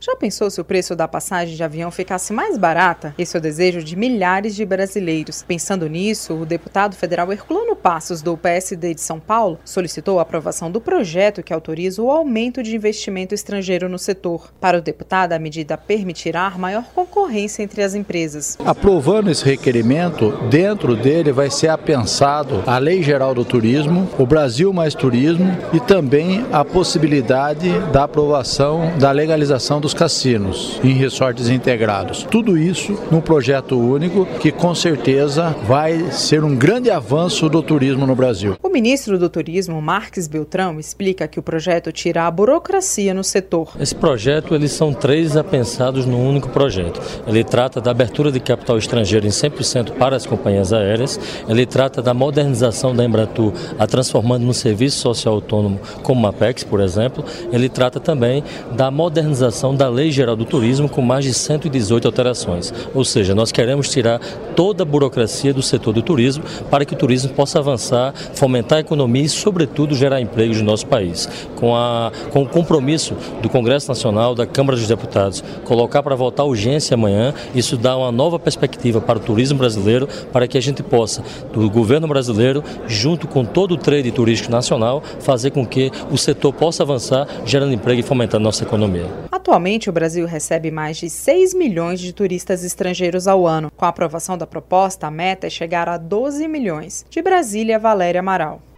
Já pensou se o preço da passagem de avião ficasse mais barata? Esse é o desejo de milhares de brasileiros. Pensando nisso, o deputado federal Herculano Passos, do PSD de São Paulo, solicitou a aprovação do projeto que autoriza o aumento de investimento estrangeiro no setor. Para o deputado, a medida permitirá maior concorrência entre as empresas. Aprovando esse requerimento, dentro dele vai ser apensado a Lei Geral do Turismo, o Brasil Mais Turismo e também a possibilidade da aprovação da legalização dos cassinos em resorts integrados. Tudo isso num projeto único que com certeza vai ser um grande avanço do turismo no Brasil. O ministro do Turismo, Marques Beltrão, explica que o projeto tira a burocracia no setor. Esse projeto, eles são três apensados num único projeto. Ele trata da abertura de capital estrangeiro em 100% para as companhias aéreas, ele trata da modernização da Embratur, a transformando num serviço social autônomo como a Apex, por exemplo. Ele trata também da modernização da Lei Geral do Turismo com mais de 118 alterações. Ou seja, nós queremos tirar toda a burocracia do setor do turismo para que o turismo possa avançar, fomentar a economia e, sobretudo, gerar empregos no nosso país. Com o compromisso do Congresso Nacional, da Câmara dos Deputados, colocar para votar urgência amanhã, isso dá uma nova perspectiva para o turismo brasileiro, para que a gente possa, do governo brasileiro, junto com todo o trade turístico nacional, fazer com que o setor possa avançar, gerando emprego e fomentando a nossa economia. Atualmente, o Brasil recebe mais de 6 milhões de turistas estrangeiros ao ano. Com a aprovação da proposta, a meta é chegar a 12 milhões. De Brasília, Valéria Amaral.